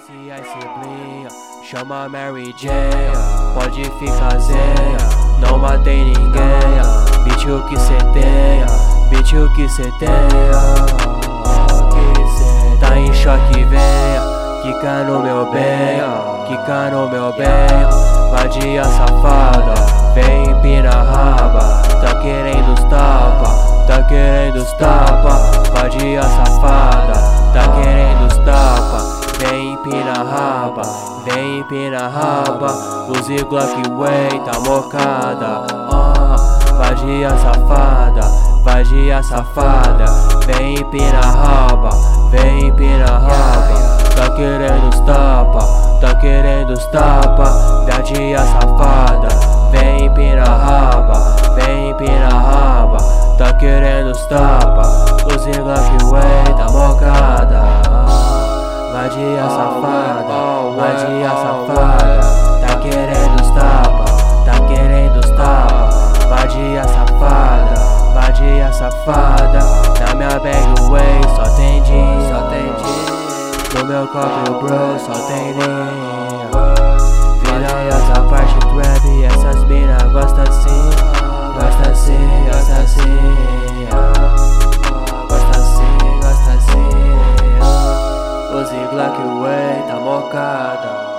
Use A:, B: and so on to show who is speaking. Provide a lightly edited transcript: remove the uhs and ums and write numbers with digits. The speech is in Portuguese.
A: Esse Blinha chama Mary Jane, pode ficar zenha, não matei ninguém. Bitch, o que cê tenha, bitch, o que cê tenha. Tá em choque, venha, quica no meu bem, quica no meu bem. Vadia safada, vem empina a raba, tá querendo os tapa, tá querendo os tapa. Vadia safada, tá querendo os tapa. Vem empina a raba, vem empina a raba. Uzi Glock Way, tá mocada. Vadia safada, vadia safada. Vem empina a raba, vem empina a raba. Tá querendo os tapa, tá querendo os tapa. Vadia safada, vem empina a raba, vem empina a raba. Tá querendo os tapa. Uzi Glock Way, tá mocada. Vadia safada, vadia safada. Tá querendo os tapa, tá querendo os tapa. Vadia safada, vadia safada. Na minha bag way só tem jeans, só tem jeans. No meu copo bro só tem linha. Vira essa parte trap, essas mina gosta assim, gosta assim, gosta assim. Gosta assim, gosta assim. Uzi Glock Way, tá mocada.